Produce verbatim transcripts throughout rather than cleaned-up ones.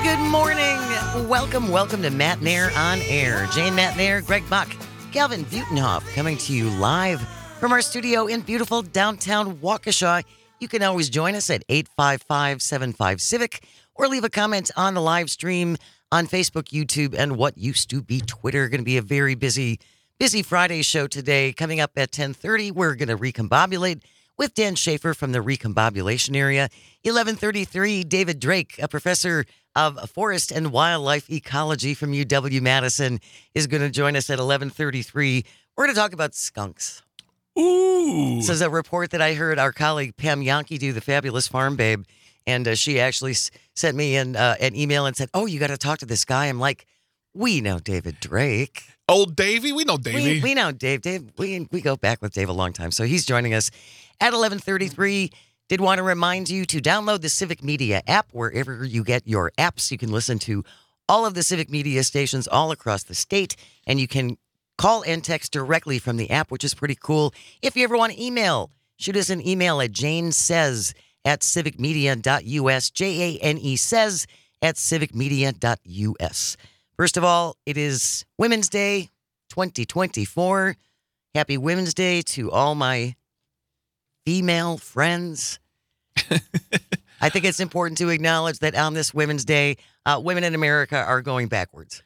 good morning. Welcome, welcome to Matt Nair on Air. Jane Matt Nair, Greg Buck, Calvin Butenhoff coming to you live from our studio in beautiful downtown Waukesha. You can always join us at eight five five, seven five, Civic or leave a comment on the live stream on Facebook, YouTube, and what used to be Twitter. Going to be a very busy, busy Friday show today. Coming up at ten thirty, we're going to recombobulate with Dan Schaefer from the recombobulation area. eleven thirty-three, David Drake, a professor of forest and wildlife ecology from U W-Madison, is going to join us at eleven thirty-three. We're going to talk about skunks. Ooh. This is a report that I heard our colleague Pam Yankee do, the fabulous farm babe, and uh, she actually s- sent me an, uh, an email and said, oh, you got to talk to this guy. I'm like, we know David Drake. Old Davey? We know Davey. We, we know Dave. Dave, we, we go back with Dave a long time, so he's joining us at eleven thirty-three. Did want to remind you to download the Civic Media app wherever you get your apps. You can listen to all of the Civic Media stations all across the state, and you can call and text directly from the app, which is pretty cool. If you ever want to email, shoot us an email at janesays at civicmedia.us, J A N E says at civicmedia.us. First of all, it is Women's Day twenty twenty-four. Happy Women's Day to all my female friends. I think it's important to acknowledge that on this Women's Day, uh, women in America are going backwards.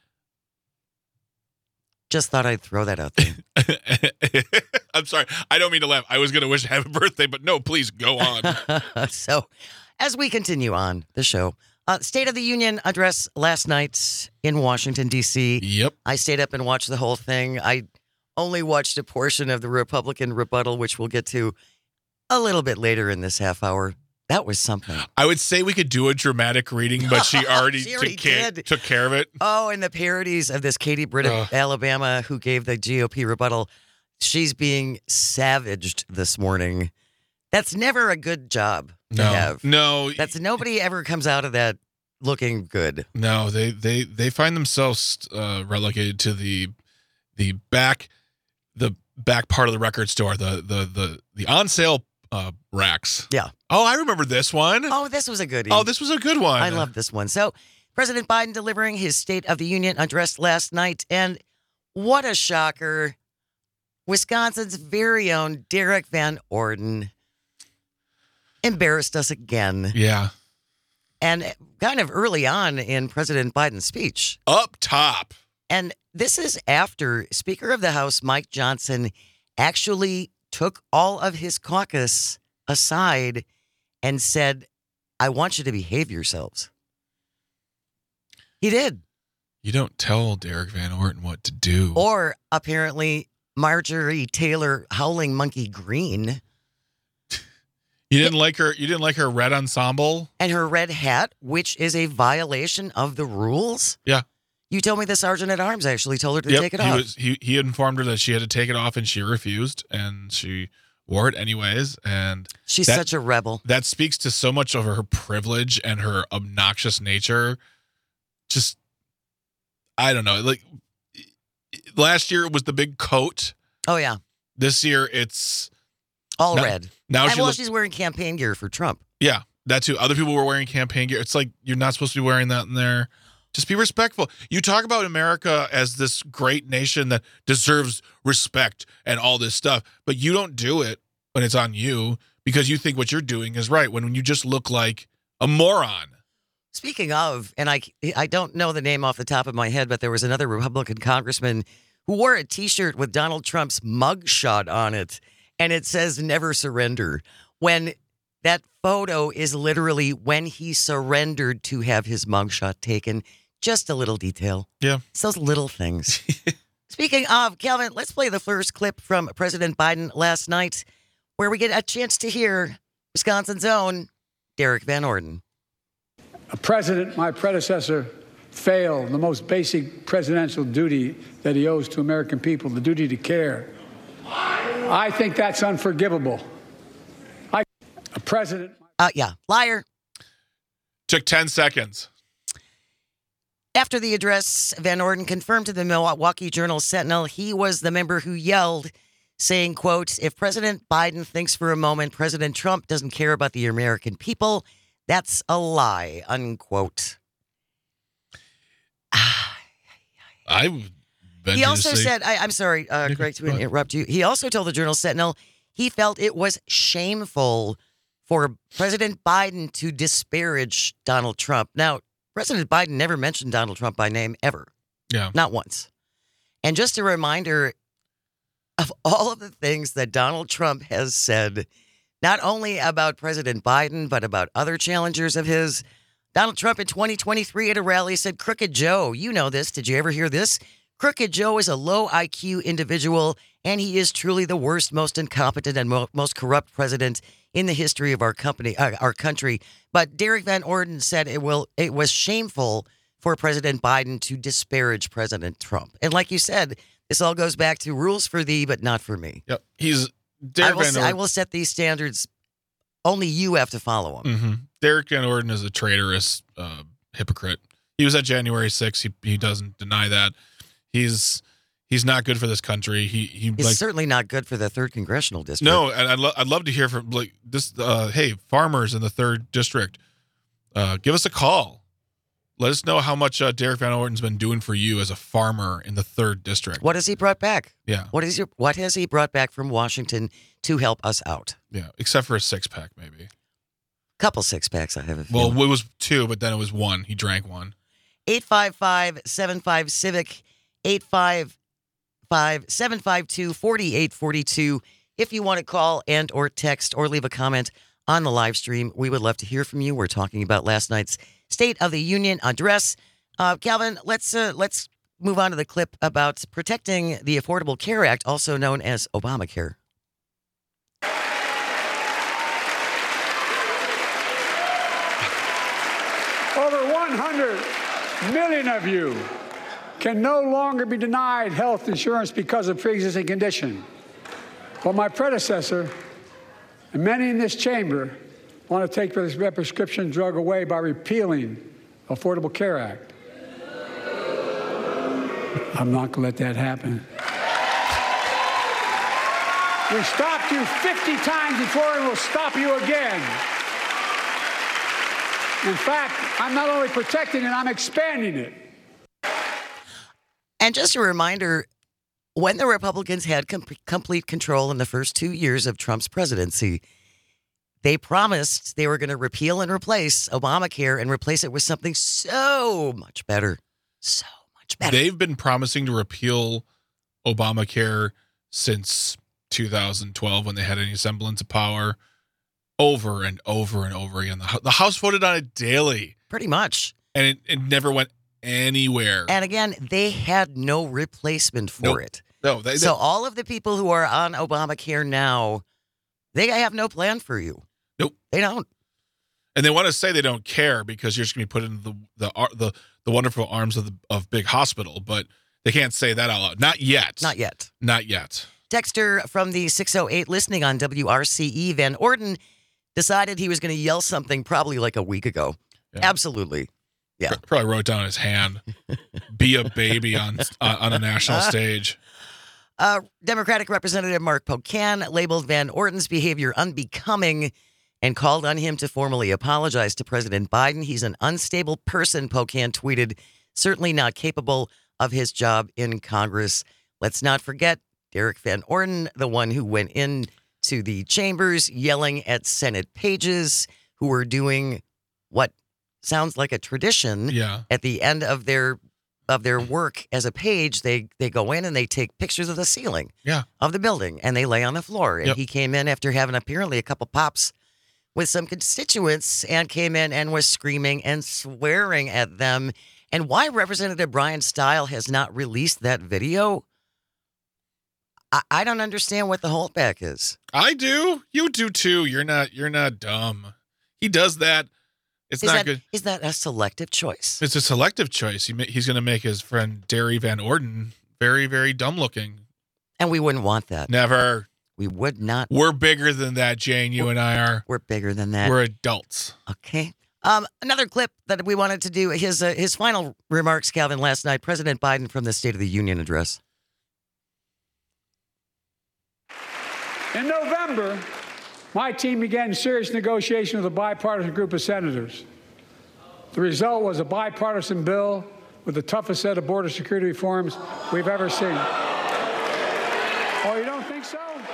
Just thought I'd throw that out there. I'm sorry. I don't mean to laugh. I was going to wish happy birthday, but no, please go on. So, as we continue on the show, uh, State of the Union address last night in Washington, D C. Yep. I stayed up and watched the whole thing. I only watched a portion of the Republican rebuttal, which we'll get to a little bit later in this half hour. That was something. I would say we could do a dramatic reading, but she already, She already took, care, did. took care of it. Oh, and the parodies of this Katie Britt of Ugh. Alabama who gave the G O P rebuttal. She's being savaged this morning. That's never a good job to No, have. no, That's nobody ever comes out of that looking good. no. They they they find themselves uh, relegated to the the back the back part of the record store, the the the the on sale uh, racks. Yeah. Oh, I remember this one. Oh, this was a goodie. Oh, this was a good one. I love this one. So, President Biden delivering his State of the Union address last night, and what a shocker. Wisconsin's very own Derek Van Orden embarrassed us again. Yeah. And kind of early on in President Biden's speech. Up top. And this is after Speaker of the House Mike Johnson actually took all of his caucus aside and said, I want you to behave yourselves. He did. You don't tell Derek Van Orton what to do. Or apparently Marjorie Taylor Howling Monkey Green You didn't like her. You didn't like her red ensemble. and her red hat, which is a violation of the rules. Yeah. You told me the sergeant at arms actually told her to Yep, take it he off. was. He he informed her that she had to take it off, and she refused, and she wore it anyways. And She's that- such a rebel. that speaks to so much of her privilege and her obnoxious nature. Just, I don't know. Like last year, it was the big coat. Oh, yeah. This year, it's All Now- red. now And she well, looks. she's wearing campaign gear for Trump. Yeah, that too. Other people were wearing campaign gear. It's like you're not supposed to be wearing that in there. Just be respectful. You talk about America as this great nation that deserves respect and all this stuff, but you don't do it when it's on you because you think what you're doing is right when you just look like a moron. Speaking of, and I, I don't know the name off the top of my head, but there was another Republican congressman who wore a T-shirt with Donald Trump's mugshot on it, and it says "Never Surrender." When that photo is literally when he surrendered to have his mugshot taken. Just a little detail. Yeah. It's those little things. Speaking of, Calvin, let's play the first clip from President Biden last night, where we get a chance to hear Wisconsin's own Derek Van Orden. A president, my predecessor, failed the most basic presidential duty that he owes to American people, the duty to care. I think that's unforgivable. I, a president. Uh, yeah, liar. Took ten seconds. After the address, Van Orden confirmed to the Milwaukee Journal Sentinel he was the member who yelled, saying, quote, if President Biden thinks for a moment President Trump doesn't care about the American people, that's a lie, unquote. I would venture He to also say- said, I, I'm sorry, uh, Yeah, Greg, to go ahead. interrupt you. He also told the Journal Sentinel he felt it was shameful for President Biden to disparage Donald Trump. Now, President Biden never mentioned Donald Trump by name ever. Yeah. Not once. And just a reminder of all of the things that Donald Trump has said, not only about President Biden, but about other challengers of his. Donald Trump in twenty twenty-three at a rally said, Crooked Joe, you know this. Did you ever hear this? Crooked Joe is a low I Q individual, and he is truly the worst, most incompetent, and mo- most corrupt president in the history of our company, uh, our country. But Derek Van Orden said it will. It was shameful for President Biden to disparage President Trump. And like you said, this all goes back to rules for thee, but not for me. Yep. He's I Derek will, Van s- I Orden. will set these standards. Only you have to follow them. hmm Derek Van Orden is a traitorous uh, hypocrite. He was at January sixth. He he doesn't deny that. He's he's not good for this country. He he It's like certainly not good for the third congressional district. no, and I'd, lo- I'd love to hear from like this. Uh, hey, farmers in the third district, uh, give us a call. Let us know how much uh, Derek Van Orden's been doing for you as a farmer in the third district. What has he brought back? Yeah, What is your, what has he brought back from Washington to help us out? yeah, except for a six pack maybe. Couple six packs, I have a Well, feeling. it was two, but then it was one. He drank one. eight five five, seven five Civic, eight five five, seven five two, four eight four two. If you want to call and or text or leave a comment on the live stream, we would love to hear from you. We're talking about last night's State of the Union address. Uh, Calvin, let's uh, let's move on to the clip about protecting the Affordable Care Act, also known as Obamacare. Over one hundred million of you can no longer be denied health insurance because of pre-existing condition. But my predecessor and many in this chamber want to take this prescription drug away by repealing Affordable Care Act. I'm not going to let that happen. We stopped you fifty times before and we'll stop you again. In fact, I'm not only protecting it, I'm expanding it. And just a reminder, when the Republicans had com- complete control in the first two years of Trump's presidency, they promised they were going to repeal and replace Obamacare and replace it with something so much better. So much better. They've been promising to repeal Obamacare since two thousand twelve when they had any semblance of power, over and over and over again. The, Hou- the House voted on it daily, Pretty much. and it, it never went anywhere. And again, they had no replacement for Nope. it. no, they, So all of the people who are on Obamacare now, they have no plan for you. Nope. They don't. and they want to say they don't care because you're just going to be put into the the ar- the the wonderful arms of the of big hospital, but they can't say that out loud. Not yet. Not yet. Not yet. Dexter from the six oh eight listening on W R C E, Van Orden, decided he was going to yell something probably like a week ago. Yeah. Absolutely. Yeah. Pr- Probably wrote down his hand. Be a baby on uh, on a national stage. Uh, Democratic Representative Mark Pocan labeled Van Orden's behavior unbecoming and called on him to formally apologize to President Biden. He's an unstable person, Pocan tweeted, certainly not capable of his job in Congress. Let's not forget Derek Van Orden, the one who went in to the chambers yelling at Senate pages who were doing what sounds like a tradition. Yeah. At the end of their of their work as a page, they they go in and they take pictures of the ceiling Yeah. of the building and they lay on the floor. And Yep. he came in after having apparently a couple pops with some constituents and came in and was screaming and swearing at them. And why Representative Brian Stile has not released that video, I, I don't understand what the holdback is. I do. You do too. You're not. You're not dumb. He does that. It's Is not that, good. is that a selective choice? It's a selective choice. He ma- he's going to make his friend Derry Van Orden very, very dumb looking. And we wouldn't want that. Never. We would not. We're bigger than that, Jane. You and I are. We're bigger than that. We're adults. Okay. Um, another clip that we wanted to do his uh, his final remarks, Calvin, last night. President Biden from the State of the Union address. In November, my team began serious negotiation with a bipartisan group of senators. The result was a bipartisan bill with the toughest set of border security reforms we've ever seen. Oh, you don't think so?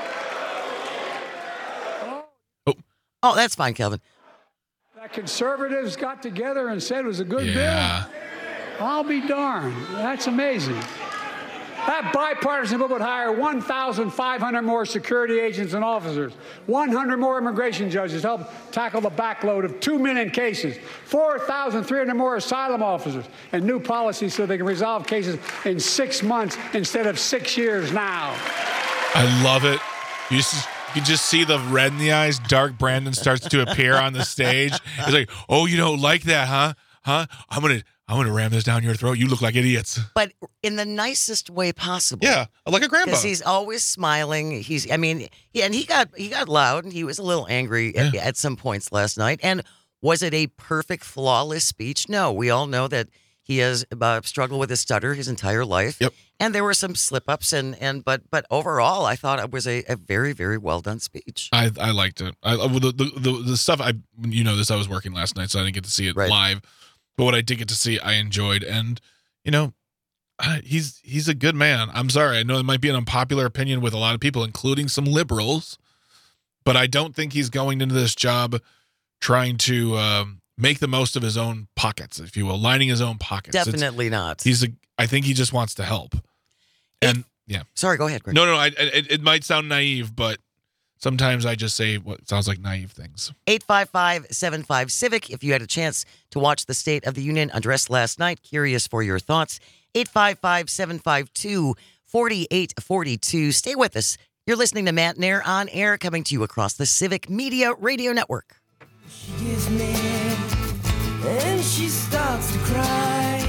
Oh, oh that's fine, Kelvin. That conservatives got together and said it was a good Yeah. bill? I'll be darned. That's amazing. That bipartisan bill would hire one thousand five hundred more security agents and officers, one hundred more immigration judges to help tackle the backload of two million cases, four thousand three hundred more asylum officers, and new policies so they can resolve cases in six months instead of six years now. I love it. You just, you just see the red in the eyes. Dark Brandon starts to appear on the stage. He's like, "Oh, you don't like that, huh? Huh? I'm gonna, I'm gonna ram this down your throat. You look like idiots." But in the nicest way possible. Yeah, like a grandpa. Because he's always smiling. He's, I mean, yeah, and he got he got loud and he was a little angry Yeah. at, at some points last night. And was it a perfect, flawless speech? No, we all know that he has uh, struggled with a stutter his entire life. Yep. And there were some slip ups, and and but but overall, I thought it was a, a very very well done speech. I I liked it. I the, the the the stuff I you know this I was working last night, so I didn't get to see it Right. live. But what I did get to see, I enjoyed, and you know, I, he's he's a good man. I'm sorry, I know it might be an unpopular opinion with a lot of people, including some liberals, but I don't think he's going into this job trying to um, make the most of his own pockets, if you will, lining his own pockets. It's- Definitely not. he's a. I think he just wants to help, and yeah. Sorry, go ahead, Greg. No, no, I, it, it might sound naive, but sometimes I just say what sounds like naive things. eight five five, seven five, Civic. If you had a chance to watch the State of the Union address last night, curious for your thoughts. eight five five, seven five two, four eight four two. Stay with us. You're listening to Matt Nair on air, coming to you across the Civic Media Radio Network. She gets mad and she starts to cry.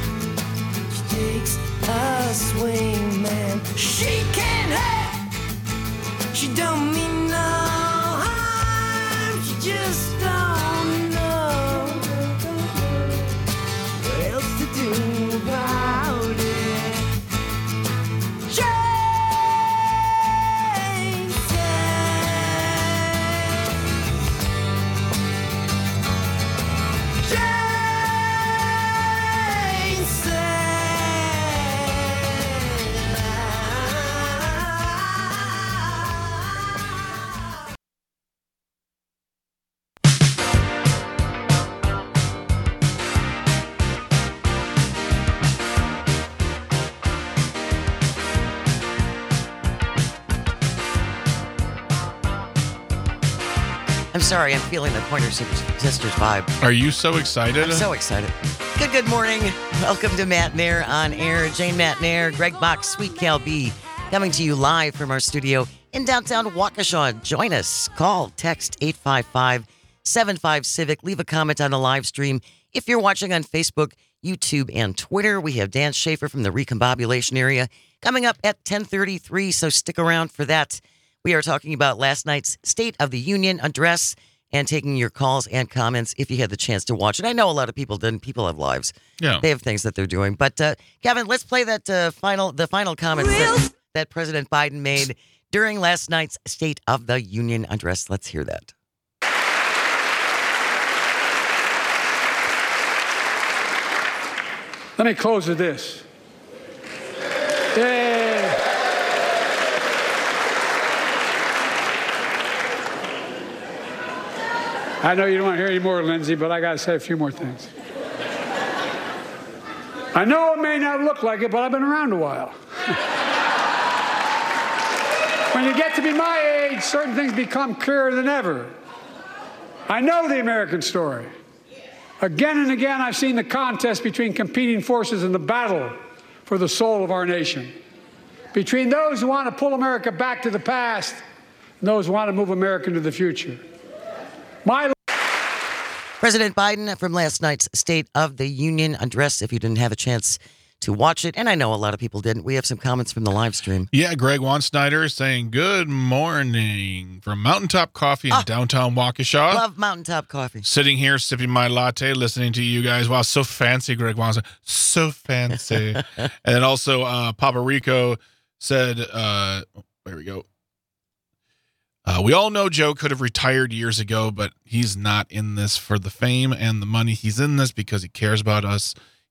She takes a swing, man. She can't help. She don't mean no harm. She just don't know what else to do about it. Jane said, Jane said. I'm sorry, I'm feeling the Pointer Sisters vibe. Are you so excited? I'm so excited. Good, good morning. Welcome to Matt Nair on air. Jane Matt Nair, Greg Box, Sweet Cal B, coming to you live from our studio in downtown Waukesha. Join us. Call, text eight five five, seven five, Civic. Leave a comment on the live stream. If you're watching on Facebook, YouTube, and Twitter, we have Dan Schaefer from the Recombobulation area coming up at ten thirty-three, so stick around for that. We are talking about last night's State of the Union address and taking your calls and comments if you had the chance to watch it. I know a lot of people didn't. People have lives. Yeah. They have things that they're doing. But uh, Kevin, let's play that uh, final, the final comments that, that President Biden made during last night's State of the Union address. Let's hear that. Let me close with this. Yeah. I know you don't want to hear any more, Lindsay, but I got to say a few more things. I know it may not look like it, but I've been around a while. When you get to be my age, certain things become clearer than ever. I know the American story. Again and again, I've seen the contest between competing forces in the battle for the soul of our nation. Between those who want to pull America back to the past and those who want to move America into the future. My President Biden from last night's State of the Union address, if you didn't have a chance to watch it, and I know a lot of people didn't. We have some comments from the live stream. Yeah, Greg Juan Snyder is saying good morning from Mountaintop Coffee in Oh. downtown Waukesha. Love Mountaintop Coffee. Sitting here sipping my latte, listening to you guys. Wow, so fancy, Greg Juan. So fancy. And then also uh, Papa Rico said, uh, there we go. Uh, we all know Joe could have retired years ago, but he's not in this for the fame and the money. He's in this because he cares about us.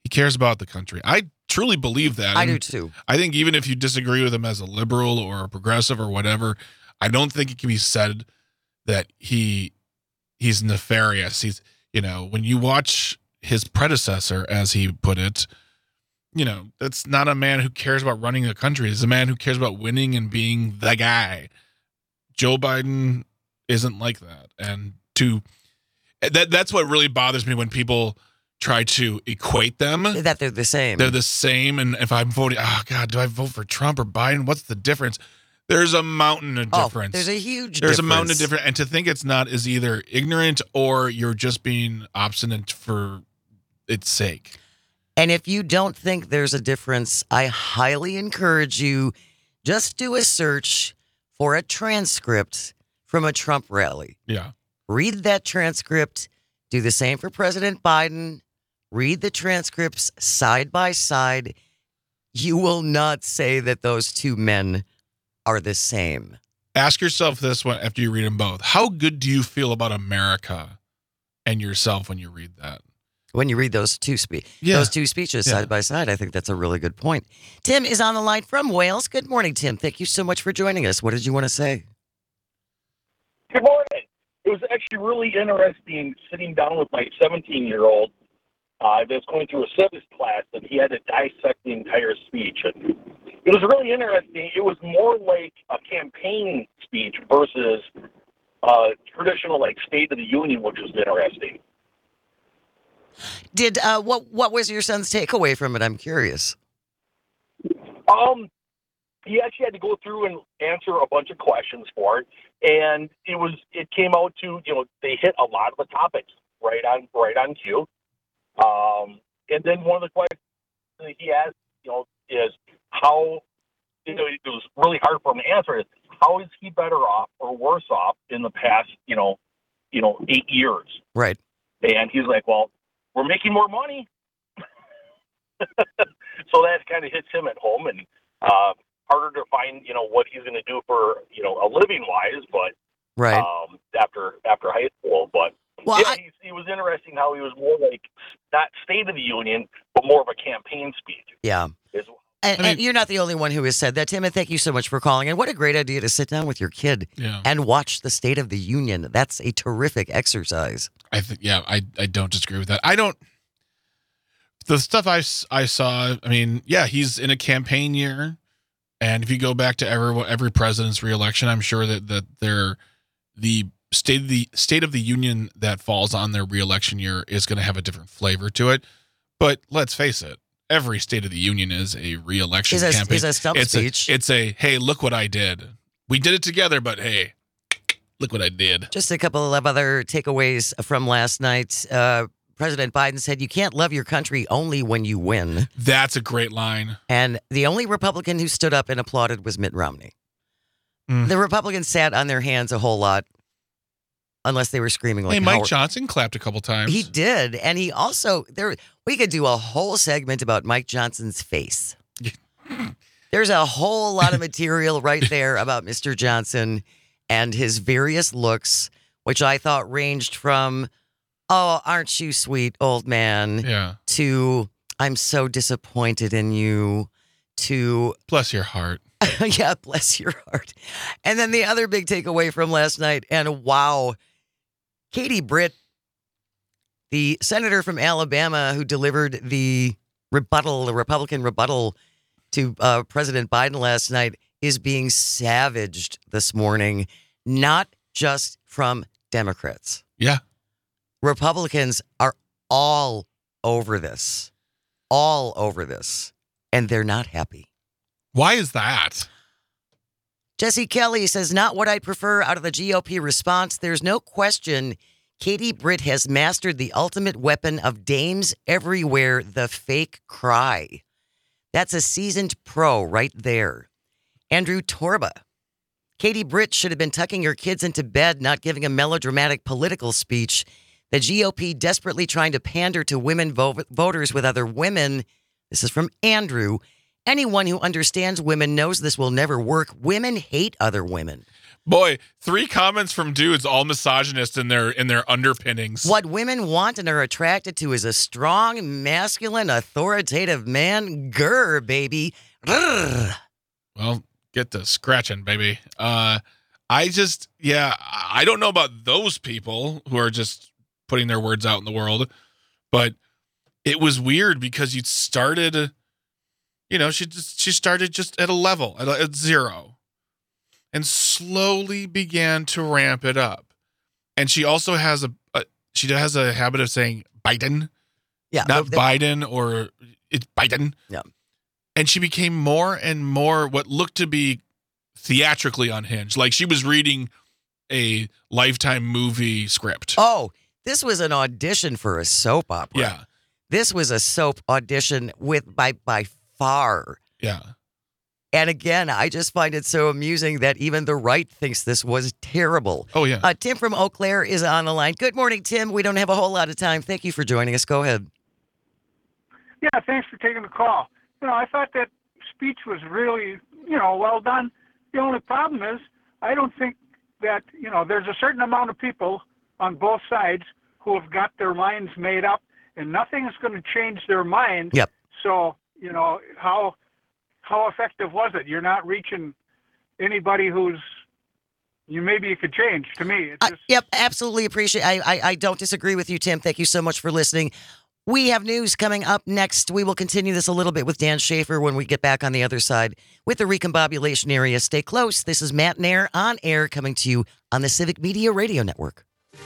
He cares about the country. I truly believe that. I And do too. I think even if you disagree with him as a liberal or a progressive or whatever, I don't think it can be said that he he's nefarious. He's, you know, when you watch his predecessor, as he put it, you know, that's not a man who cares about running the country. It's a man who cares about winning and being the guy. Joe Biden isn't like that. And to that that's what really bothers me when people try to equate them. That they're the same. They're the same. And if I'm voting, oh God, do I vote for Trump or Biden? What's the difference? There's a mountain of oh, difference. there's a huge There's difference. a mountain of difference. And to think it's not is either ignorant or you're just being obstinate for its sake. And if you don't think there's a difference, I highly encourage you just do a search for a transcript from a Trump rally. Yeah. Read that transcript. Do the same for President Biden. Read the transcripts side by side. You will not say that those two men are the same. Ask yourself this one after you read them both. How good do you feel about America and yourself when you read that? When you read those two spe- Yeah. those two speeches Yeah. side by side, I think that's a really good point. Tim is on the line from Wales. Good morning, Tim. Thank you so much for joining us. What did you want to say? Good morning. It was actually really interesting sitting down with my seventeen-year-old uh, that's going through a civics class, and he had to dissect the entire speech. And it was really interesting. It was more like a campaign speech versus uh, traditional, like, State of the Union, which was interesting. Did uh, what? What was your son's takeaway from it? I'm curious. Um, he actually had to go through and answer a bunch of questions for it, and it was it came out to, you know, they hit a lot of the topics right on right on cue. Um, and then one of the questions that he asked, you know, is how, you know, it was really hard for him to answer is how is he better off or worse off in the past, you know, you know, eight years? Right. And he's like, well, we're making more money. So that kind of hits him at home, and uh, harder to find, you know, what he's going to do for, you know, a living wise, but Right. um, after after high school. But Well, yeah, I- he's, it was interesting how he was more like not State of the Union, but more of a campaign speech. Yeah. Is- And, I mean- and you're not the only one who has said that, Tim. And thank you so much for calling. And what a great idea to sit down with your kid Yeah. and watch the State of the Union. That's a terrific exercise. I think, yeah, I, I don't disagree with that. I don't, the stuff I, s- I saw, I mean, yeah, he's in a campaign year. And if you go back to every, every president's reelection, I'm sure that, that they're, the state of the state of the union that falls on their reelection year is going to have a different flavor to it. But let's face it, every State of the Union is a reelection Is a, campaign. is a stump it's speech. A, it's a, hey, look what I did. We did it together, but hey, look what I did. Just a couple of other takeaways from last night. Uh, President Biden said, you can't love your country only when you win. That's a great line. And the only Republican who stood up and applauded was Mitt Romney. Mm. The Republicans sat on their hands a whole lot, unless they were screaming like Hey, Mike Howard. Johnson clapped a couple times. He did. And he also, there. we could do a whole segment about Mike Johnson's face. There's a whole lot of material right there about Mister Johnson and his various looks, which I thought ranged from, oh, aren't you sweet, old man, Yeah. to I'm so disappointed in you, to Bless your heart. yeah, bless your heart. And then the other big takeaway from last night, and wow, Katie Britt, the senator from Alabama who delivered the rebuttal, the Republican rebuttal to uh, President Biden last night, is being savaged this morning, not just from Democrats. Yeah. Republicans are all over this, all over this, and they're not happy. Why is that? Jesse Kelly says, not what I'd prefer out of the G O P response. There's no question Katie Britt has mastered the ultimate weapon of dames everywhere, the fake cry. That's a seasoned pro right there. Andrew Torba. Katie Britt should have been tucking her kids into bed, not giving a melodramatic political speech. The G O P desperately trying to pander to women vo- voters with other women. This is from Andrew. Anyone who understands women knows this will never work. Women hate other women. Boy, three comments from dudes, all misogynist in their in their underpinnings. What women want and are attracted to is a strong, masculine, authoritative man. Grr, baby. Grr. Well, get to scratching, baby. Uh, I just, yeah, I don't know about those people who are just putting their words out in the world, but it was weird because you started, you know, she just she started just at a level, at, a, at zero, and slowly began to ramp it up. And she also has a, a she has a habit of saying Biden, Yeah. not they- Biden, or it's Biden. Yeah. And she became more and more what looked to be theatrically unhinged. Like she was reading a Lifetime movie script. Oh, this was an audition for a soap opera. Yeah. This was a soap audition with by by far. Yeah. And again, I just find it so amusing that even the right thinks this was terrible. Oh, yeah. Uh, Tim from Eau Claire is on the line. Good morning, Tim. We don't have a whole lot of time. Thank you for joining us. Go ahead. Yeah, thanks for taking the call. You know, I thought that speech was really, you know, well done. The only problem is I don't think that, you know, there's a certain amount of people on both sides who have got their minds made up, and nothing is going to change their mind. Yep. So, you know, how how effective was it? You're not reaching anybody who's you maybe you could change. To me, it's I, just yep, absolutely appreciate. I, I I don't disagree with you, Tim. Thank you so much for listening. We have news coming up next. We will continue this a little bit with Dan Schaefer when we get back on the other side with the recombobulation area. Stay close. This is Matt Nair on air coming to you on the Civic Media Radio Network.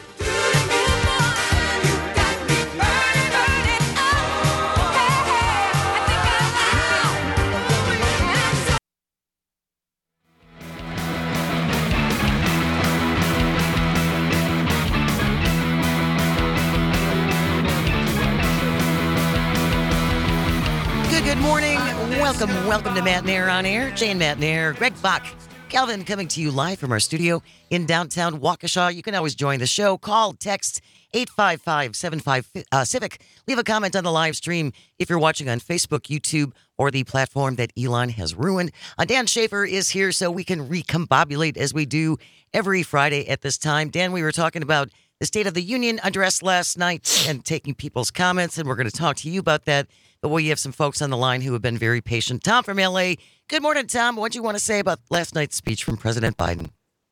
Good, good morning. Welcome, welcome to Matt Nair on air. Jane Matt Nair, Greg Bach, Calvin coming to you live from our studio in downtown Waukesha. You can always join the show. Call, text eight five five, seven five uh, Civic. Leave a comment on the live stream if you're watching on Facebook, YouTube, or the platform that Elon has ruined. Uh, Dan Schaefer is here so we can recombobulate as we do every Friday at this time. Dan, we were talking about the State of the Union address last night and taking people's comments, and we're going to talk to you about that. But we have some folks on the line who have been very patient. Tom from L A. Good morning, Tom. What do you want to say about last night's speech from President Biden?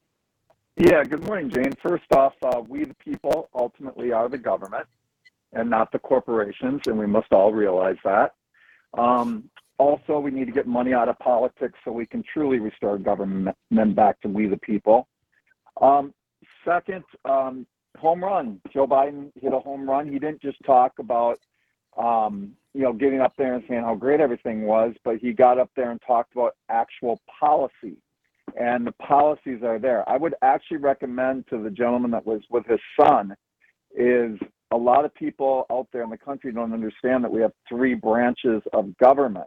Yeah, good morning, Jane. First off, uh, we the people ultimately are the government and not the corporations, and we must all realize that. Um, also, we need to get money out of politics so we can truly restore government back to we the people. Um, second, um, home run. Joe Biden hit a home run. He didn't just talk about um, you know, getting up there and saying how great everything was, but he got up there and talked about actual policy. And the policies are there. I would actually recommend to the gentleman that was with his son is a lot of people out there in the country don't understand that we have three branches of government.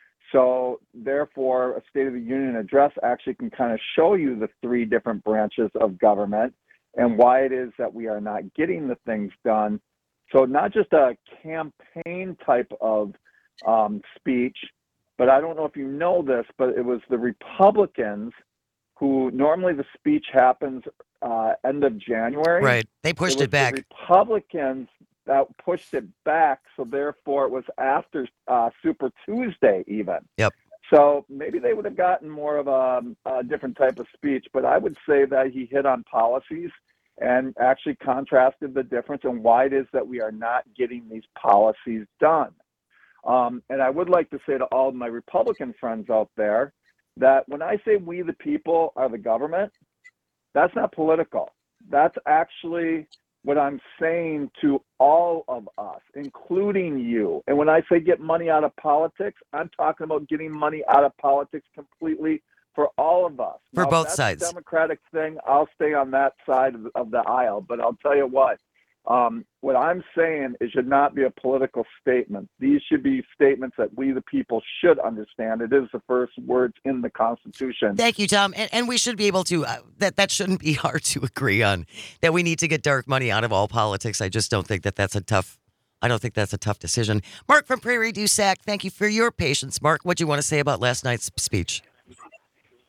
So therefore, a State of the Union address actually can kind of show you the three different branches of government and why it is that we are not getting the things done. So not just a campaign type of um, speech, but I don't know if you know this, but it was the Republicans who normally the speech happens uh, end of January. Right. They pushed it, it back. The Republicans that pushed it back, so therefore it was after uh, Super Tuesday even. Yep. So maybe they would have gotten more of a, a different type of speech, but I would say that he hit on policies and actually contrasted the difference and why it is that we are not getting these policies done. Um, and I would like to say to all of my Republican friends out there that when I say we the people are the government, that's not political. That's actually what I'm saying to all of us, including you. And when I say get money out of politics, I'm talking about getting money out of politics completely for all of us. For now, both if that's sides. a Democratic thing, I'll stay on that side of the, of the aisle. But I'll tell you what, um, what I'm saying it should not be a political statement. These should be statements that we, the people, should understand. It is the first words in the Constitution. Thank you, Tom. And, and we should be able to, uh, that, that shouldn't be hard to agree on, that we need to get dark money out of all politics. I just don't think that that's a tough, I don't think that's a tough decision. Mark from Prairie du Sac, thank you for your patience. Mark, what do you want to say about last night's speech?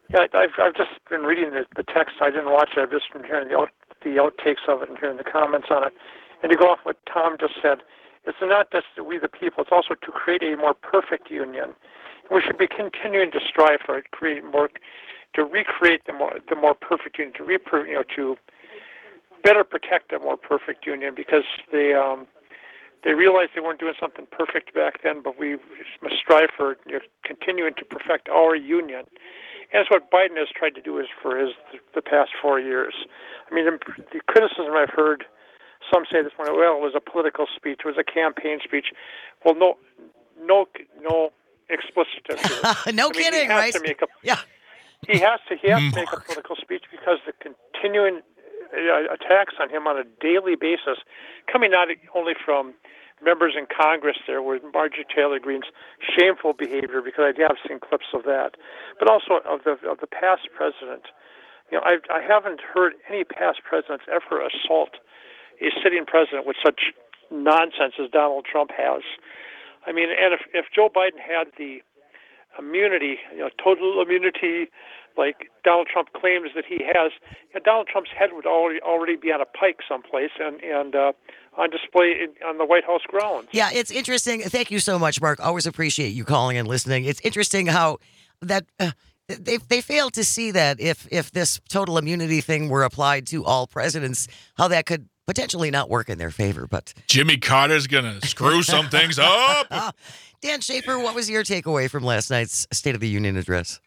Yeah, I've I've just been reading the, the text. I didn't watch it. I've just been hearing the out, the outtakes of it and hearing the comments on it. And to go off what Tom just said, it's not just we the people. It's also to create a more perfect union. We should be continuing to strive for it, create more, to recreate the more the more perfect union, to re, you know to better protect a more perfect union, because they um, they realized they weren't doing something perfect back then, but we must strive for you know, continuing to perfect our union. And that's what Biden has tried to do is for his the past four years. I mean, the, the criticism I've heard, some say this morning, well, it was a political speech, it was a campaign speech. Well, no, no, no explicitive here. no I mean, kidding, he has right? To make a, yeah. He has to. He has to make a Mark. political speech because the continuing uh, attacks on him on a daily basis, coming not only from members in Congress there with Marjorie Taylor Greene's shameful behavior, because I have seen clips of that, but also of the of the past president. You know, I I haven't heard any past presidents ever assault a sitting president with such nonsense as Donald Trump has. I mean, and if if Joe Biden had the immunity, you know, total immunity, like Donald Trump claims that he has, you know, Donald Trump's head would already already be on a pike someplace and and uh, on display in, on the White House grounds. Yeah, it's interesting. Thank you so much, Mark. Always appreciate you calling and listening. It's interesting how that uh, they they failed to see that if if this total immunity thing were applied to all presidents, how that could potentially not work in their favor. But Jimmy Carter's gonna screw some things up. Dan Schaefer, what was your takeaway from last night's State of the Union address?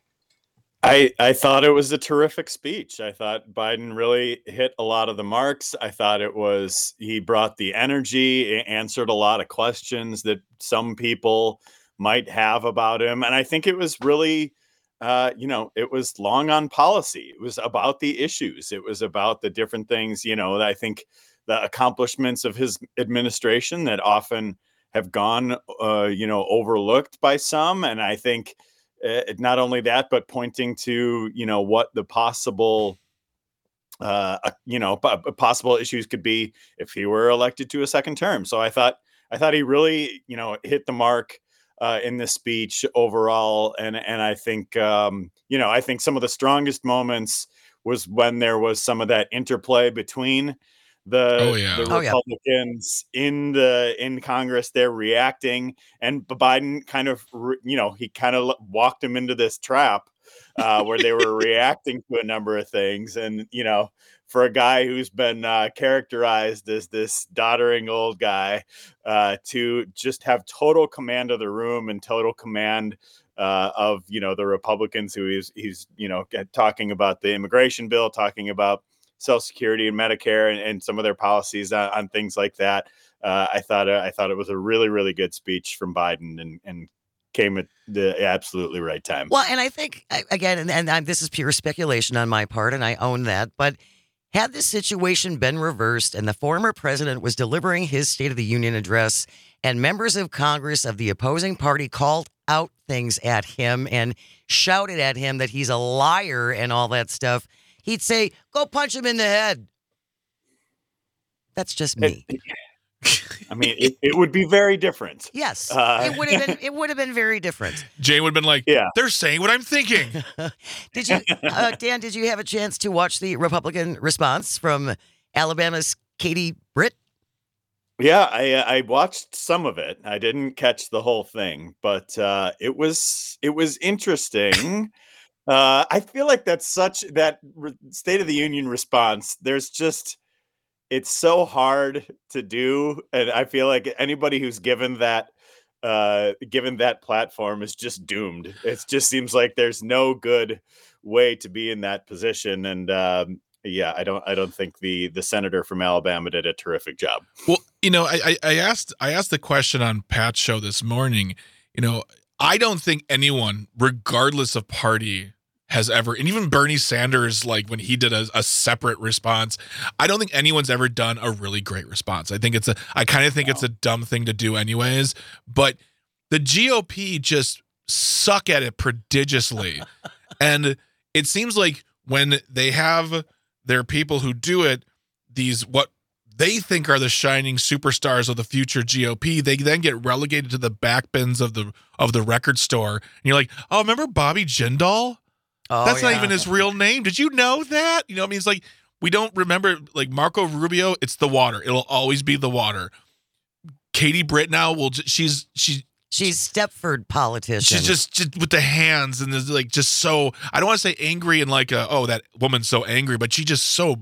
I, I thought it was a terrific speech. I thought Biden really hit a lot of the marks. I thought it was, he brought the energy, answered a lot of questions that some people might have about him. And I think it was really, uh, you know, it was long on policy. It was about the issues. It was about the different things, you know, that I think the accomplishments of his administration that often have gone, uh, you know, overlooked by some. And I think, Uh, not only that, but pointing to, you know, what the possible, uh, uh, you know, p- possible issues could be if he were elected to a second term. So I thought, I thought he really, you know, hit the mark uh, in this speech overall. And, and I think, um, you know, I think some of the strongest moments was when there was some of that interplay between the, Oh, yeah. the Oh, yeah. Republicans in the in Congress. They're reacting, and Biden kind of, re- you know, he kind of walked him into this trap uh, where they were reacting to a number of things. And, you know, for a guy who's been uh, characterized as this doddering old guy, uh, to just have total command of the room and total command uh, of, you know, the Republicans who he's, he's, you know, talking about the immigration bill, talking about Social Security and Medicare and, and some of their policies on, on things like that. Uh, I thought uh, I thought it was a really, really good speech from Biden and, and came at the absolutely right time. Well, and I think, I- again, and, and I'm, this is pure speculation on my part, and I own that, but had this situation been reversed and the former president was delivering his State of the Union address and members of Congress of the opposing party called out things at him and shouted at him that he's a liar and all that stuff, he'd say, go punch him in the head. That's just me. I mean, it, it would be very different. Yes, Uh, it would have been. It would have been very different. Jane would have been like, Yeah. they're saying what I'm thinking. Did you, uh, Dan? Did you have a chance to watch the Republican response from Alabama's Katie Britt? Yeah, I uh, I watched some of it. I didn't catch the whole thing, but uh, it was it was interesting. uh, I feel like that's such that re- State of the Union response. There's just it's so hard to do, and I feel like anybody who's given that uh, given that platform is just doomed. It just seems like there's no good way to be in that position, and um, yeah, I don't I don't think the the senator from Alabama did a terrific job. Well, you know, I, I I asked I asked the question on Pat's show this morning. You know, I don't think anyone, regardless of party, has ever, and even Bernie Sanders, like when he did a, a separate response, I don't think anyone's ever done a really great response. I think it's a, I kind of think it's a dumb thing to do anyways, but the G O P just suck at it prodigiously. And it seems like when they have their people who do it, these, what they think are the shining superstars of the future G O P, they then get relegated to the back bins of the, of the record store. And you're like, oh, remember Bobby Jindal? Oh, That's not yeah. even his real name. Did you know that? You know, I mean, it's like we don't remember like Marco Rubio. It's the water. It'll always be the water. Katie Britt now will. Just, she's she. She's Stepford politician. She's just, just with the hands and is like just so. I don't want to say angry and like a, oh, that woman's so angry, but she just so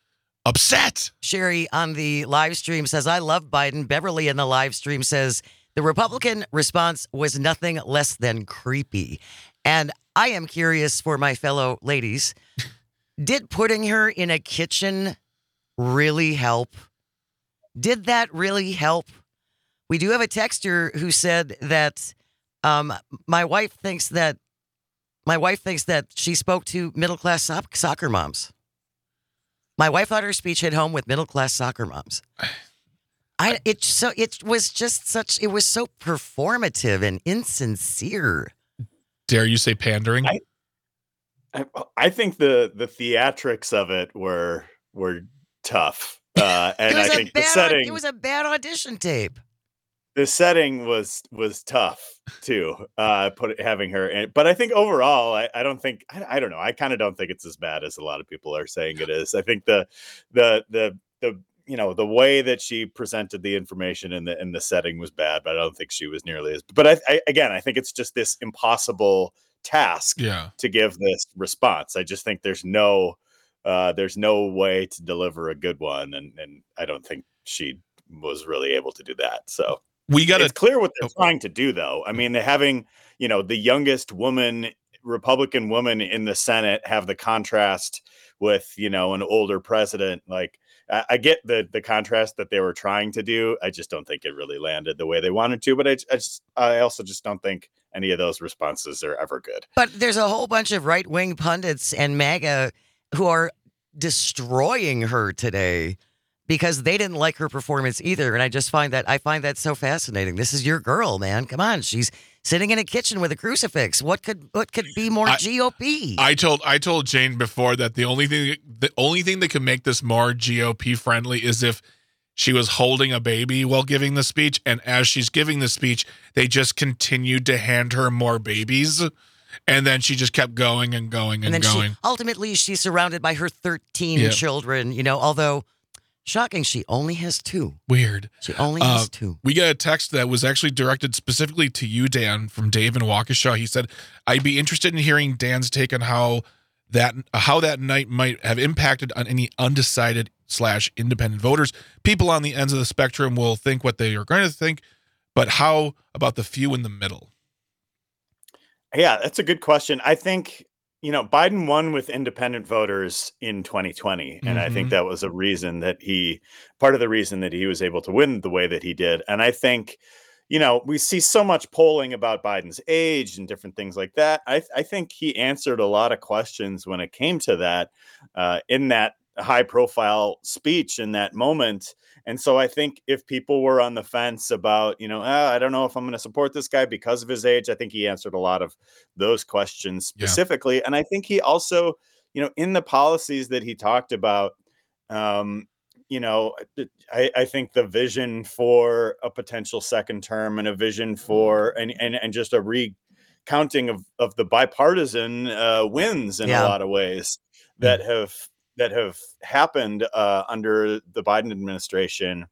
upset. Sherry on the live stream says, I love Biden. Beverly in the live stream says, the Republican response was nothing less than creepy. And I am curious for my fellow ladies, did putting her in a kitchen really help? Did that really help? We do have a texter who said that um, my wife thinks that my wife thinks that she spoke to middle-class so- soccer moms. My wife thought her speech hit home with middle-class soccer moms. I it so it was just such it was so performative and insincere. Dare you say pandering? I, I, I think the the theatrics of it were were tough, uh, and It was I a think the bad- setting It was a bad audition tape. the setting was was tough too. Uh, put it, having her in, but I think overall, I, I don't think I, I don't know. I kind of don't think it's as bad as a lot of people are saying it is. I think the the the the you know the way that she presented the information in the in the setting was bad, but I don't think she was nearly as. But I, I again, I think it's just this impossible task Yeah. to give this response. I just think there's no uh, there's no way to deliver a good one, and and I don't think she was really able to do that. So. We got It's to. clear what they're trying to do, though. I mean, they're having, you know, the youngest woman, Republican woman in the Senate have the contrast with, you know, an older president. Like, I, I get the the contrast that they were trying to do. I just don't think it really landed the way they wanted to. But I, I just, I also just don't think any of those responses are ever good. But there's a whole bunch of right-wing pundits and MAGA who are destroying her today because they didn't like her performance either. And I just find that I find that so fascinating. This is your girl, man. Come on. She's sitting in a kitchen with a crucifix. What could what could be more I- G O P? I told I told Jane before that the only thing the only thing that could make this more G O P friendly is if she was holding a baby while giving the speech, and as she's giving the speech, they just continued to hand her more babies, and then she just kept going and going and, and then going. she ultimately she's surrounded by her thirteen Yeah. children, you know, although shocking, she only has two. Weird. She only Uh, has two. We got a text that was actually directed specifically to you, Dan, from Dave in Waukesha. He said, "I'd be interested in hearing Dan's take on how that how that night might have impacted on any undecided slash independent voters. People on the ends of the spectrum will think what they are going to think, but how about the few in the middle?" Yeah, that's a good question. I think, you know, Biden won with independent voters in twenty twenty. And I think Mhm. that was a reason that he, part of the reason that he was able to win the way that he did. And I think, you know, we see so much polling about Biden's age and different things like that. I, I think he answered a lot of questions when it came to that uh, in that high profile speech in that moment. And so I think if people were on the fence about, you know, ah, I don't know if I'm going to support this guy because of his age, I think he answered a lot of those questions Yeah. specifically. And I think he also, you know, in the policies that he talked about, um, you know, I, I think the vision for a potential second term and a vision for and and, and just a recounting of, of the bipartisan uh, wins in Yeah. a lot of ways that have that have happened uh, under the Biden administration.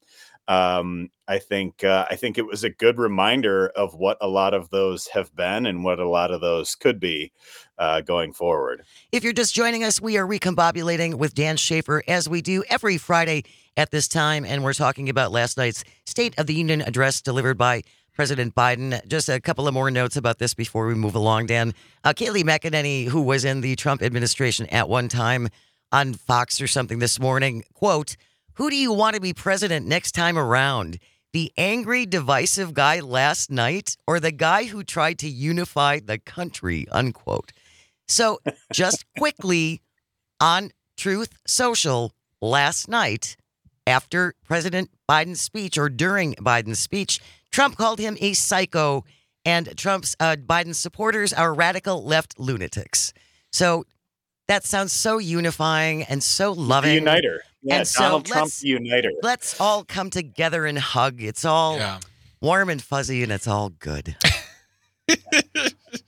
Um, I think uh, I think it was a good reminder of what a lot of those have been and what a lot of those could be uh, going forward. If you're just joining us, we are recombobulating with Dan Schaefer as we do every Friday at this time. And we're talking about last night's State of the Union address delivered by President Biden. Just a couple of more notes about this before we move along, Dan. Uh, Kayleigh McEnany, who was in the Trump administration at one time on Fox or something this morning, quote, "Who do you want to be president next time around? The angry, divisive guy last night or the guy who tried to unify the country," unquote. So just quickly on Truth Social last night, after President Biden's speech or during Biden's speech, Trump called him a psycho and Trump's uh, Biden supporters are radical left lunatics. So that sounds so unifying and so loving. The uniter. Yeah, And so Donald Trump let's- uniter. Let's all come together and hug. It's all Yeah. warm and fuzzy and it's all good.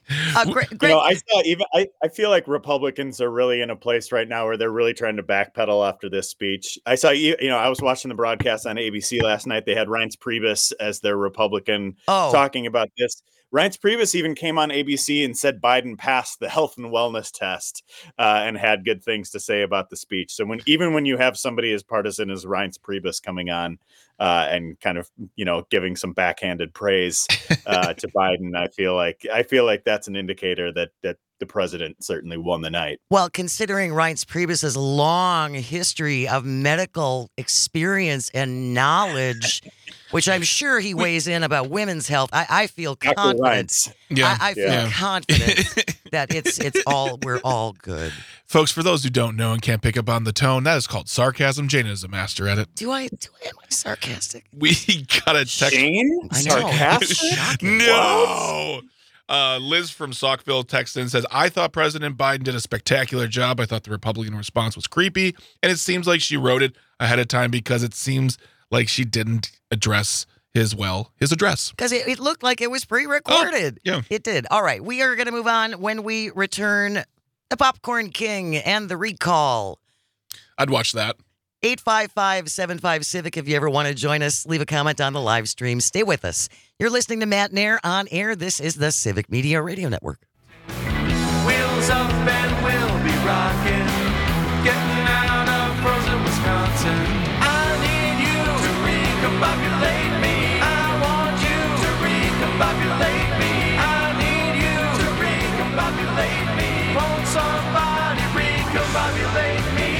Uh, Greg, You Greg, know, I saw even I, I feel like Republicans are really in a place right now where they're really trying to backpedal after this speech. I saw you you know, I was watching the broadcast on A B C last night. They had Reince Priebus as their Republican oh, talking about this. Reince Priebus even came on A B C and said Biden passed the health and wellness test uh, and had good things to say about the speech. So when even when you have somebody as partisan as Reince Priebus coming on uh, and kind of, you know, giving some backhanded praise uh, to Biden, I feel like I feel like that's an indicator that that the president certainly won the night. well, considering Reince Priebus's long history of medical experience and knowledge, which I'm sure he weighs in about women's health, I, I feel Doctor confident. Reince. Yeah. I, I feel Yeah. confident that it's it's all we're all good. Folks, for those who don't know and can't pick up on the tone, that is called sarcasm. Jane is a master at it. Do I do I am I sarcastic? We got a text. Shane? I know. Sarcastic? Shocking. No. Uh, Liz from Saukville texts in, says, I thought President Biden did a spectacular job. I thought the Republican response was creepy. And it seems like she wrote it ahead of time because it seems like she didn't address his, well, his address. Because it, it looked like it was pre-recorded. yeah. It did. All right. We are going to move on when we return. The Popcorn King and the Recall. I'd watch that. eight five five, seven five, Civic. If you ever want to join us, leave a comment on the live stream. Stay with us. You're listening to Matt Nair on air. This is the Civic Media Radio Network. Wheels up and we'll be rocking, getting out of frozen Wisconsin. I need you to recombobulate me. I want you to recombobulate me. I need you to recombobulate me. Won't somebody recombobulate me?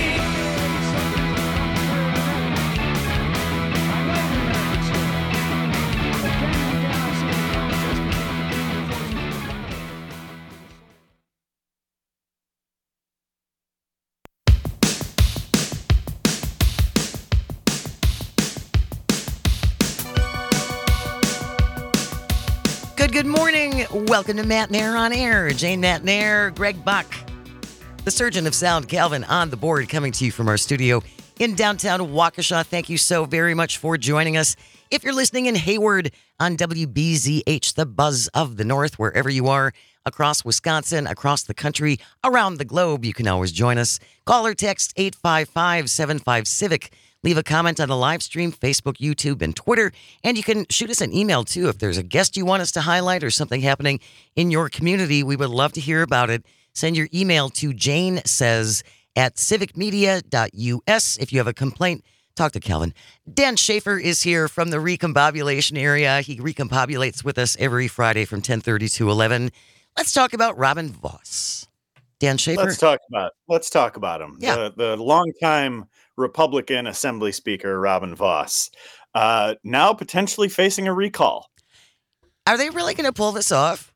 Good, good morning. Welcome to Matt Nair on air. Jane Matt Nair, Greg Buck, the surgeon of sound, Calvin on the board, coming to you from our studio in downtown Waukesha. Thank you so very much for joining us. If you're listening in Hayward on W B Z H, the buzz of the North, wherever you are, across Wisconsin, across the country, around the globe, you can always join us. Call or text eight five five, seven five, Civic. Leave a comment on the live stream, Facebook, YouTube, and Twitter. And you can shoot us an email, too. If there's a guest you want us to highlight or something happening in your community, we would love to hear about it. Send your email to Jane Says at civic media dot U S. If you have a complaint, talk to Calvin. Dan Schaefer is here from the recombobulation area. He recombobulates with us every Friday from ten thirty to eleven. Let's talk about Robin Vos. Dan Schaefer? Let's talk about let's talk about him. Yeah. The the longtime Republican Assembly Speaker Robin Vos, uh, now potentially facing a recall. Are they really going to pull this off?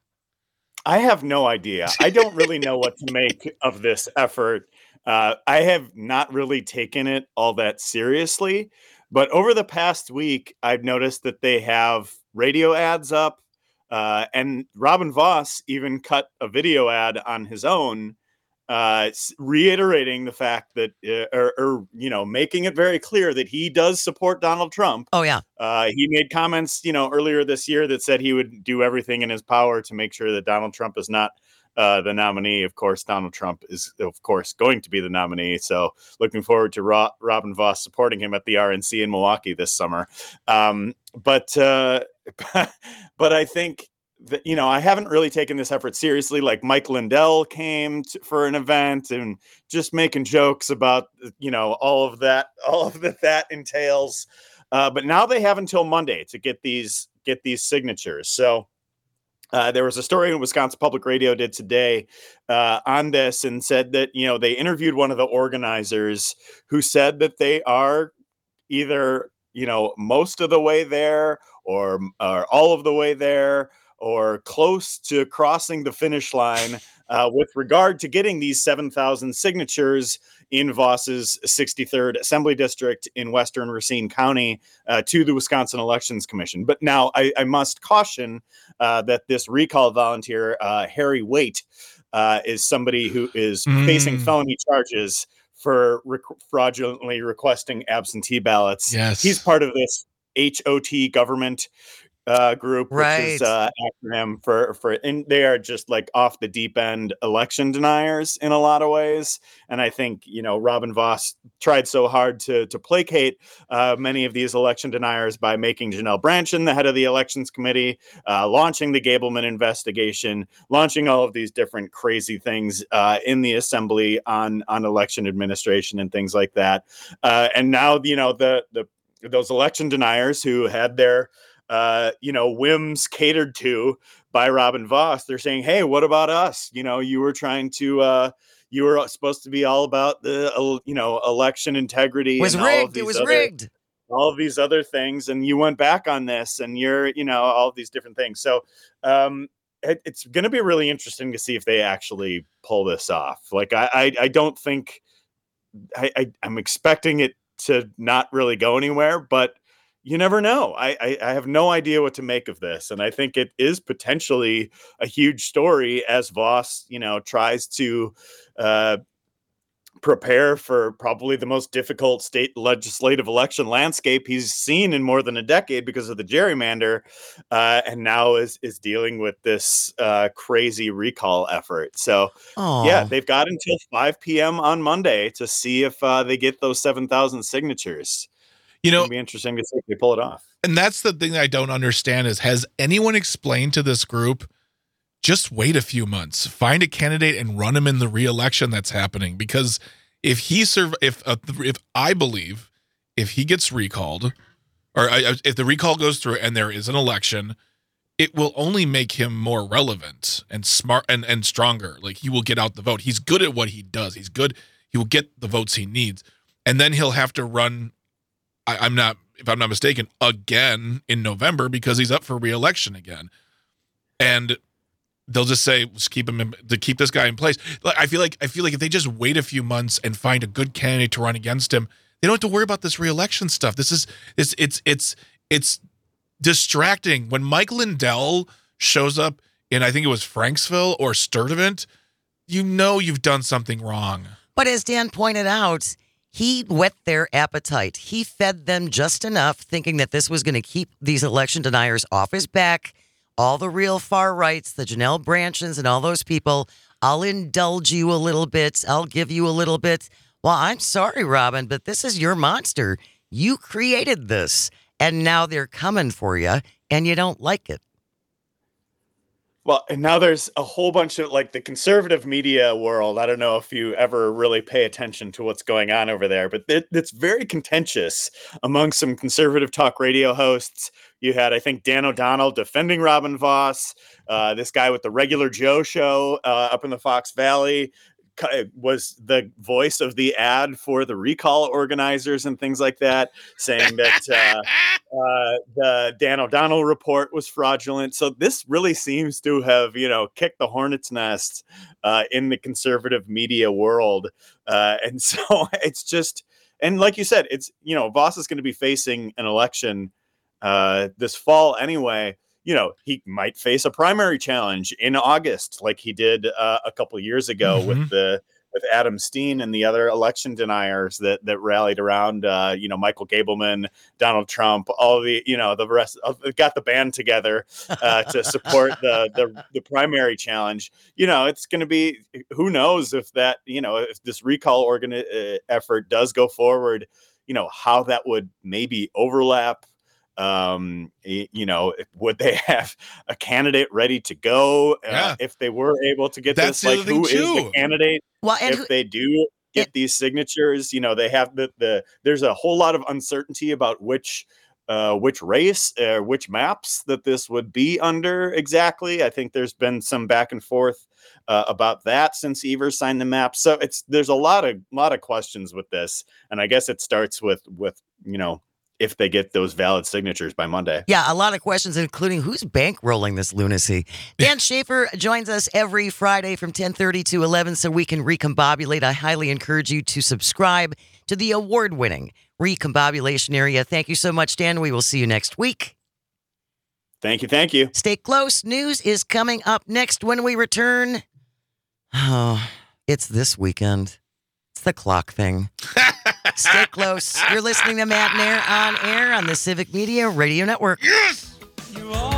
I have no idea. I don't really know what to make of this effort. Uh, I have not really taken it all that seriously, but over the past week, I've noticed that they have radio ads up, uh, and Robin Vos even cut a video ad on his own, uh, s- reiterating the fact that, uh, or, or you know, making it very clear that he does support Donald Trump. Oh, yeah. Uh, he made comments, you know, earlier this year that said he would do everything in his power to make sure that Donald Trump is not uh, the nominee. Of course, Donald Trump is, of course, going to be the nominee. So looking forward to Ro- Robin Vos supporting him at the R N C in Milwaukee this summer. Um, but uh, but I think that, you know, I haven't really taken this effort seriously. Like Mike Lindell came to, for an event and just making jokes about, you know, all of that, all of that that entails. Uh, but now they have until Monday to get these get these signatures. So uh, there was a story in Wisconsin Public Radio did today uh, on this and said that, you know, they interviewed one of the organizers who said that they are either, you know, most of the way there or, or all of the way there or close to crossing the finish line uh, with regard to getting these seven thousand signatures in Voss's sixty-third Assembly District in Western Racine County uh, to the Wisconsin Elections Commission. But now I, I must caution uh, that this recall volunteer, uh, Harry Waite, uh, is somebody who is Mm. facing felony charges for rec- fraudulently requesting absentee ballots. Yes. He's part of this H O T government uh, group, which Right. is uh, acronym for for, and they are just like off the deep end election deniers in a lot of ways. And I think you know Robin Vos tried so hard to to placate uh, many of these election deniers by making Janelle Brandtjen the head of the elections committee, uh, launching the Gableman investigation, launching all of these different crazy things uh, in the assembly on on election administration and things like that. Uh, and now you know the the those election deniers who had their uh, you know, whims catered to by Robin Vos, they're saying, hey, what about us? You know, you were trying to, uh, you were supposed to be all about the, uh, you know, election integrity. It was and all of rigged. It these was other, rigged. all of these other things. And you went back on this and you're, you know, all of these different things. So um, it, it's going to be really interesting to see if they actually pull this off. Like, I, I, I don't think I, I, I'm expecting it to not really go anywhere, but you never know. I, I, I have no idea what to make of this. And I think it is potentially a huge story as Vos, you know, tries to uh, prepare for probably the most difficult state legislative election landscape he's seen in more than a decade because of the gerrymander. Uh, and now is, is dealing with this uh, crazy recall effort. So Aw. yeah, they've got until five p.m. on Monday to see if uh, they get those seven thousand signatures. You know, It'll be interesting to see if they pull it off. and that's the thing that I don't understand is, has anyone explained to this group, just wait a few months, find a candidate and run him in the re-election that's happening? Because if he serve, if uh, if I believe if he gets recalled, or uh, if the recall goes through and there is an election, it will only make him more relevant and smart and and stronger. Like, he will get out the vote. He's good at what he does. He's good. He will get the votes he needs, and then he'll have to run. I, I'm not, if I'm not mistaken, again in November because he's up for re-election again, and they'll just say, let's keep him in, to keep this guy in place. Like, I feel like I feel like if they just wait a few months and find a good candidate to run against him, they don't have to worry about this re-election stuff. This is it's it's it's it's distracting. When Mike Lindell shows up in, I think it was Franksville or Sturtevant, you know you've done something wrong. But as Dan pointed out, he whet their appetite. He fed them just enough, thinking that this was going to keep these election deniers off his back. All the real far rights, the Janelle Brandtjens and all those people, I'll indulge you a little bit. I'll give you a little bit. Well, I'm sorry, Robin, but this is your monster. You created this, and now they're coming for you, and you don't like it. Well, and now there's a whole bunch of like the conservative media world. I don't know if you ever really pay attention to what's going on over there, but it, it's very contentious among some conservative talk radio hosts. You had, I think, Dan O'Donnell defending Robin Vos, uh, this guy with the Regular Joe show uh, up in the Fox Valley was the voice of the ad for the recall organizers and things like that, saying that uh, uh, the Dan O'Donnell report was fraudulent. So this really seems to have, you know, kicked the hornet's nest uh, in the conservative media world. Uh, and so it's just, and like you said, it's, you know, Vos is going to be facing an election uh, this fall anyway. You know, he might face a primary challenge in August, like he did uh, a couple years ago mm-hmm. with the with Adam Steen and the other election deniers that that rallied around, uh, you know, Michael Gableman, Donald Trump, all the, you know, the rest of, got the band together uh, to support the, the the primary challenge. You know, it's going to be, who knows if that, you know, if this recall organ uh, effort does go forward, you know, how that would maybe overlap. Um, you know, would they have a candidate ready to go uh, yeah. if they were able to get That's this? Like, who is too. the candidate? Well, and if who, they do get it, these signatures, you know, they have the, the there's a whole lot of uncertainty about which uh, which race or uh, which maps that this would be under exactly. I think there's been some back and forth uh, about that since Evers signed the map. So it's there's a lot of lot of questions with this, and I guess it starts with with you know. if they get those valid signatures by Monday. Yeah, a lot of questions, including who's bankrolling this lunacy. Dan Schaefer joins us every Friday from ten thirty to eleven so we can recombobulate. I highly encourage you to subscribe to the award-winning Recombobulation Area. Thank you so much, Dan. We will see you next week. Thank you, thank you. Stay close. News is coming up next when we return. Oh, it's this weekend. It's the clock thing. Stay close. You're listening to Matt and Air on air on the Civic Media Radio Network. Yes! you all.